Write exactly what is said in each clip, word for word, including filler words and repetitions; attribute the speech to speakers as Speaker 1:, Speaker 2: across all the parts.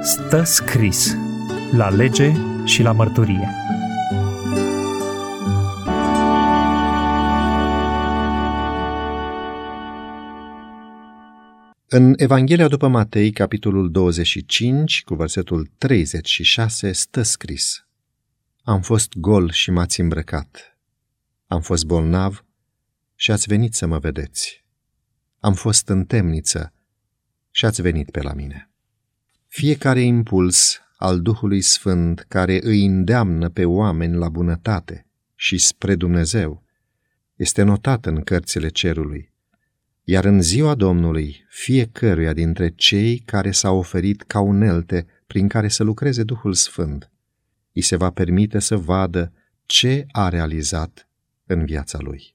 Speaker 1: Stă scris la lege și la mărturie.
Speaker 2: În Evanghelia după Matei, capitolul douăzeci și cinci, cu versetul treizeci și șase, stă scris: Am fost gol și m-ați îmbrăcat. Am fost bolnav și ați venit să mă vedeți. Am fost în temniță și ați venit pe la mine. Fiecare impuls al Duhului Sfânt care îi îndeamnă pe oameni la bunătate și spre Dumnezeu este notat în cărțile cerului, iar în ziua Domnului fiecăruia dintre cei care s-au oferit ca unelte prin care să lucreze Duhul Sfânt, îi se va permite să vadă ce a realizat în viața lui.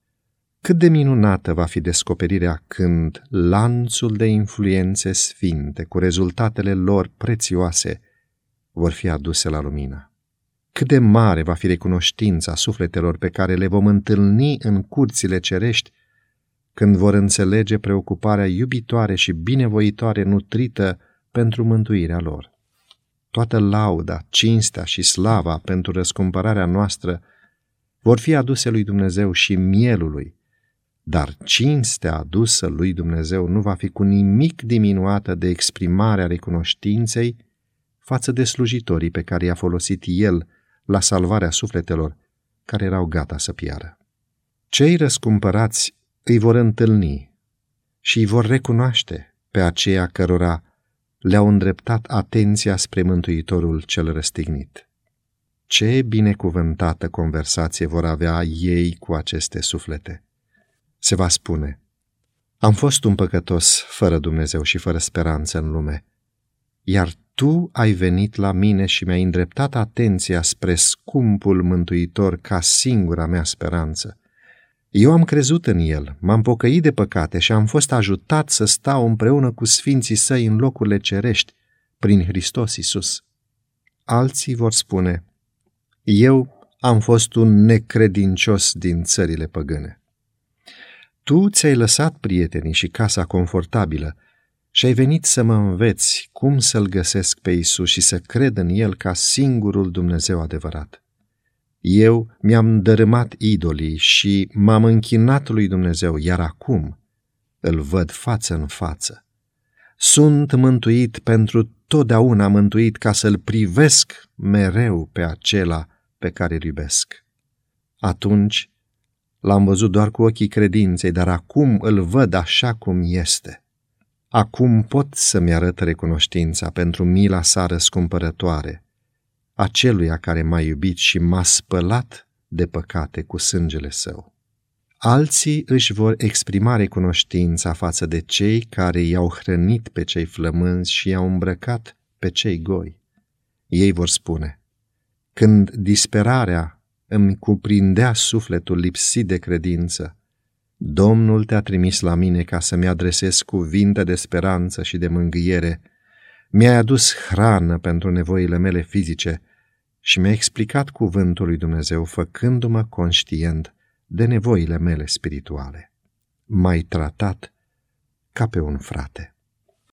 Speaker 2: Cât de minunată va fi descoperirea când lanțul de influențe sfinte cu rezultatele lor prețioase vor fi aduse la lumină. Cât de mare va fi recunoștința sufletelor pe care le vom întâlni în curțile cerești când vor înțelege preocuparea iubitoare și binevoitoare nutrită pentru mântuirea lor. Toată lauda, cinstea și slava pentru răscumpărarea noastră vor fi aduse lui Dumnezeu și mielului, dar cinstea adusă lui Dumnezeu nu va fi cu nimic diminuată de exprimarea recunoștinței față de slujitorii pe care i-a folosit El la salvarea sufletelor care erau gata să piară. Cei răscumpărați îi vor întâlni și îi vor recunoaște pe aceia cărora le-au îndreptat atenția spre Mântuitorul cel răstignit. Ce binecuvântată conversație vor avea ei cu aceste suflete! Se va spune: am fost un păcătos fără Dumnezeu și fără speranță în lume, iar Tu ai venit la mine și mi-ai îndreptat atenția spre scumpul Mântuitor ca singura mea speranță. Eu am crezut în El, m-am pocăit de păcate și am fost ajutat să stau împreună cu sfinții Săi în locurile cerești, prin Hristos Iisus. Alții vor spune: eu am fost un necredincios din țările păgâne. Tu ți-ai lăsat prietenii și casa confortabilă și ai venit să mă înveți cum să-L găsesc pe Iisus și să cred în El ca singurul Dumnezeu adevărat. Eu mi-am dărâmat idolii și m-am închinat lui Dumnezeu, iar acum îl văd față în față. Sunt mântuit pentru totdeauna mântuit ca să-L privesc mereu pe acela pe care îl iubesc. Atunci L-am văzut doar cu ochii credinței, dar acum îl văd așa cum este. Acum pot să-mi arăt recunoștința pentru mila Sa răscumpărătoare, aceluia care m-a iubit și m-a spălat de păcate cu sângele Său. Alții își vor exprima recunoștința față de cei care i-au hrănit pe cei flămânzi și i-au îmbrăcat pe cei goi. Ei vor spune: când disperarea îmi cuprindea sufletul lipsit de credință, Domnul Te-a trimis la mine ca să-mi adresez cuvinte de speranță și de mângâiere, mi-ai adus hrană pentru nevoile mele fizice și mi-ai explicat cuvântul lui Dumnezeu, făcându-mă conștient de nevoile mele spirituale. M-ai tratat ca pe un frate.